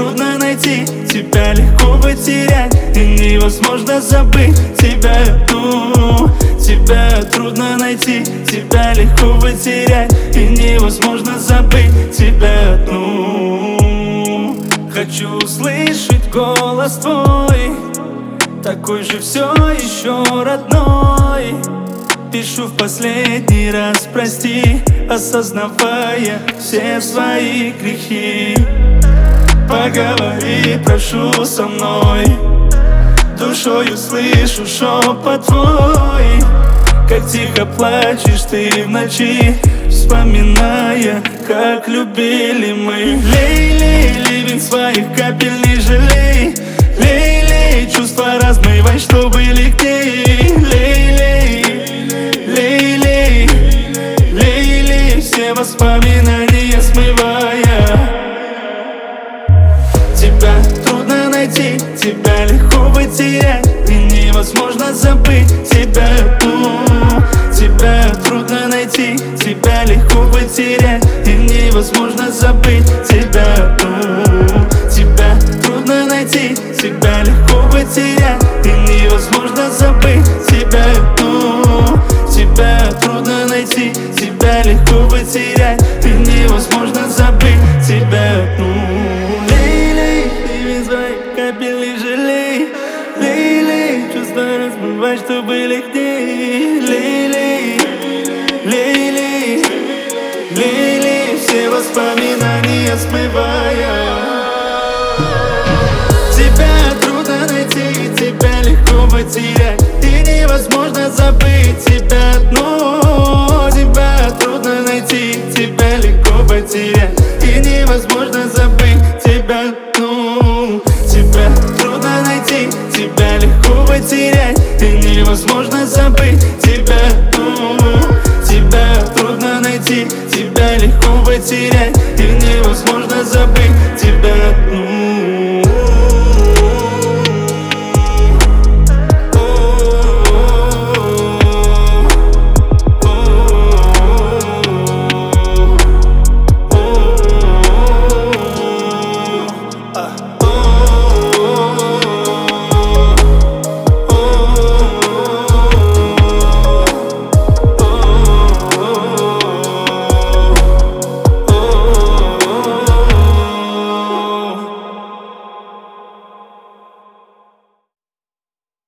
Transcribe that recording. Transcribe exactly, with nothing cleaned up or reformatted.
трудно найти, тебя легко потерять, и невозможно забыть тебя. Ну, тебя трудно найти, тебя легко потерять, и невозможно забыть тебя. Ну, хочу услышать голос твой, такой же все еще родной. Пишу в последний раз прости, осознавая все свои грехи. Поговори, прошу, со мной, душою слышу шепот твой. Как тихо плачешь ты в ночи, вспоминая, как любили мы. Лей, лей, ливень своих капель не жалей. Лей, лей, чувства размывай, чтобы легче. Лей, лей, лей, лей, лей, лей, все воспоминания смывая. Тебя трудно найти, тебя легко потерять, и невозможно забыть тебя. Ну, тебя трудно найти, тебя легко потерять, и невозможно забыть тебя. Ну, тебя трудно найти, тебя легко потерять, и невозможно забыть тебя. Ну, тебя трудно найти, тебя легко потерять, и невозможно забыть тебя. Ну, капель жалей. Лей-лей, чувства размывай, чтобы легче. Лей-лей, лей-лей, лей-лей, все воспоминания смывая. Тебя трудно найти, тебя легко потерять, и невозможно забыть тебя. Но тебя трудно найти, тебя легко потерять, и невозможно забыть тебя. Ну, тебя трудно найти, тебя легко потерять, и невозможно забыть тебя. Ну, тебя трудно найти, тебя легко потерять, и невозможно забыть.